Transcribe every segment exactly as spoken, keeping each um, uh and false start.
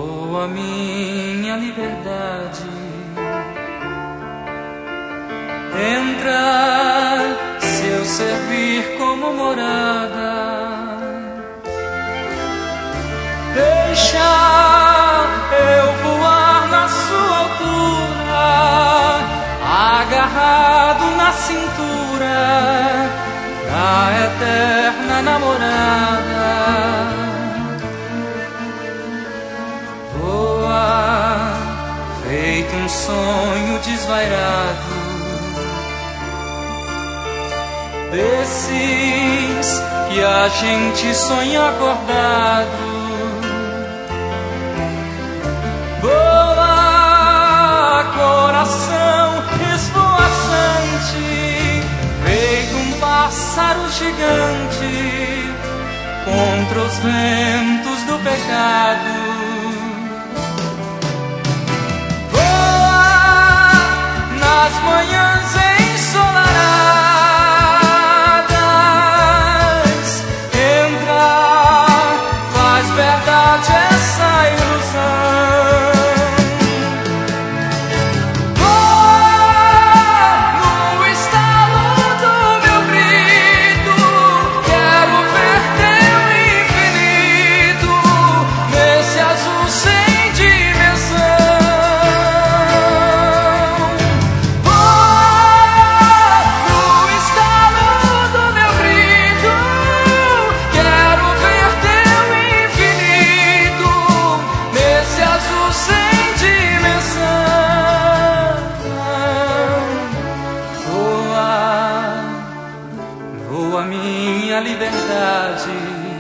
voa minha liberdade, entra se eu servir como morada, deixa eu voar na sua altura, agarrado na cintura da eterna namorada. Voa feito um sonho desvairado, desses que a gente sonha acordado. Voa, coração esvoaçante, feito um pássaro gigante contra os ventos do pecado. Nas manhãs ensolaradas, entra, faz verdade essa ilusão. Voa no estalo do meu grito, quero ver teu infinito nesse azul sem dimensão. Voa minha liberdade,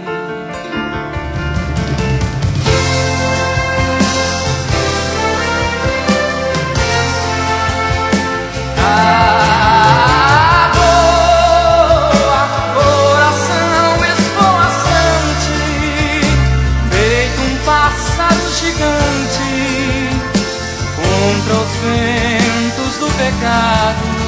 ah, voa, coração esvoaçante, feito um pássaro gigante contra os ventos do pecado.